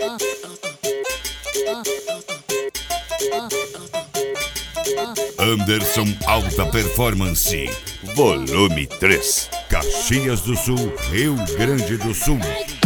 Anderson Alta Performance, volume 3, Caxias do Sul, Rio Grande do Sul.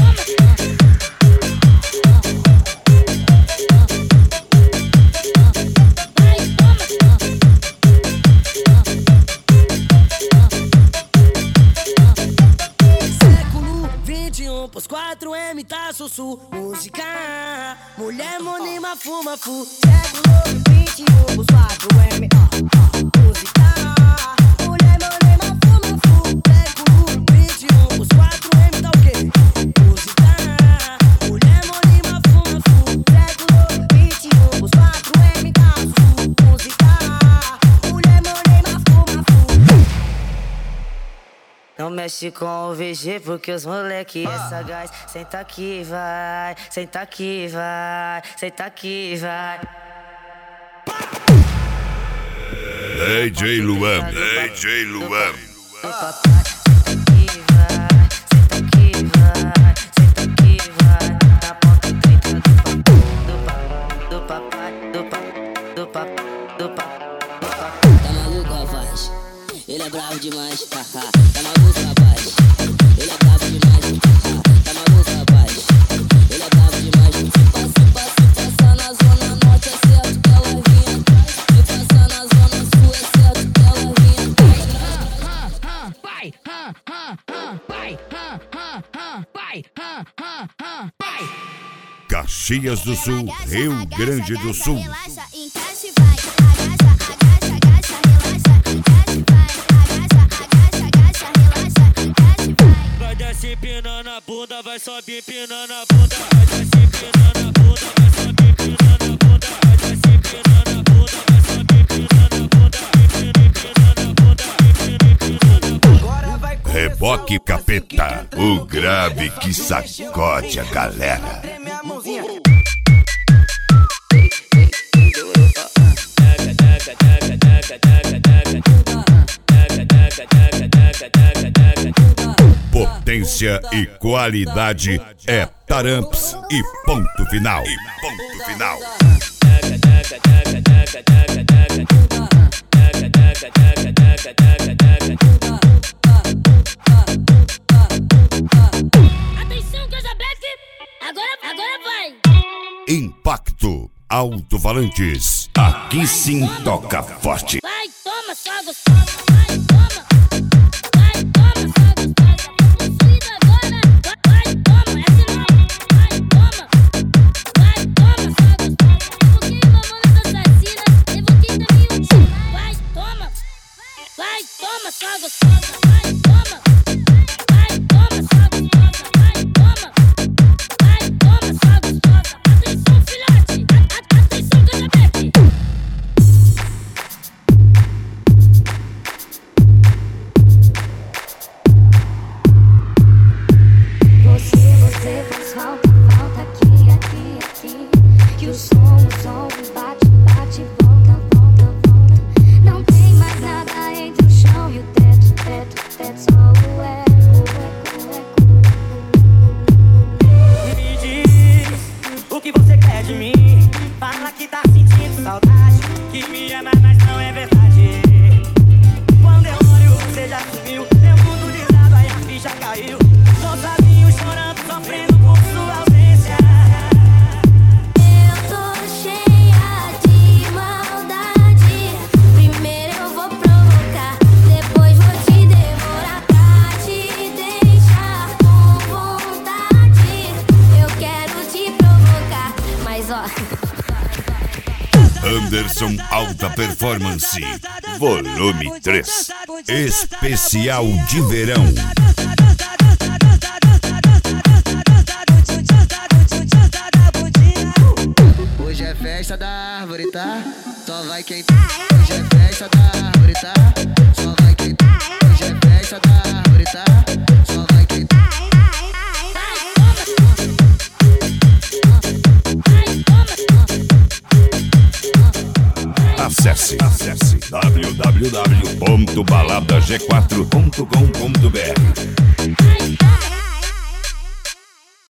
Século 21, pós 4M tá sussu. Música, mulher monima fuma fu. Século 21, pós 4M, música, mulher monima fuma fu. Século 21, pós 4M tá o quê? Música, mulher monima fuma fu. Século 21, pós 4M tá sussu. Música, mulher monima fuma fu. Não mexe com o VG porque os moleque é sagaz. Senta aqui, vai, senta aqui, vai, senta aqui, vai. DJ Luan, DJ Luan. Tá maluco, rapaz? Ele é bravo demais, tá maluco, rapaz? Ele é bravo demais, tá maluco, rapaz? Ele é bravo demais. Se passa na zona norte é certo que ela vinha atrás. Se passa na zona sul é certo que ela vinha atrás. Vai, vai. Caxias do Sul, Rio Grande do Sul. Relaxa, encaixa e vai. Agacha, agacha, relaxa, encaixa e vai. Agacha, relaxa, encaixa e vai. Vai descer empinando a bunda, vai subir empinando a bunda. Vai descer empinando a bunda, vai subir empinando a bunda. Vai descer empinando a bunda, vai subir empinando a bunda. Empinando a bunda, empinando a bunda. Reboque Capeta, o grave que sacode a galera. Potência e qualidade é Taramps e ponto final. E ponto final. Atenção, Casa Black, agora vai. Impacto Alto-Falantes. Aqui sim toca forte. Vai, toma, só gostosa. Vai, toma. Vai, toma, só gostosa. Construída agora. Vai, toma, essa não. Vai, toma. Vai, toma, só gostosa. Evoquei mamonas assassinas. Evoquei também o tio. Vai, toma. Vai, toma, só gostosa. Vai, toma. Vai, toma, só gostosa. Vai, toma. Vai, toma, só gostosa. Atenção, filhote. Atenção, Casa Black. Você faz falta aqui. Que o som bate, volta. Não tem mais nada entre o chão e o teto, só o eco. Me diz o que você quer de mim. Fala que tá sentindo saudade, que me ama, mas não é verdade. Quando eu olho, você já sumiu. Meu mundo desaba e a ficha caiu. Tô sozinho, chorando, sofrendo por sua ausência. Eu tô cheia de maldade. Primeiro eu vou provocar, depois vou te devorar pra te deixar com vontade. Eu quero te provocar, mas ó. Anderson Alta Performance, volume 3, especial de verão. Hoje é festa da árvore, tá? Só vai quem tá. Hoje é festa da árvore, tá? Só vai quem tá. Hoje é festa da árvore, tá? Só vai quem tá. Acesse www.baladag4.com.br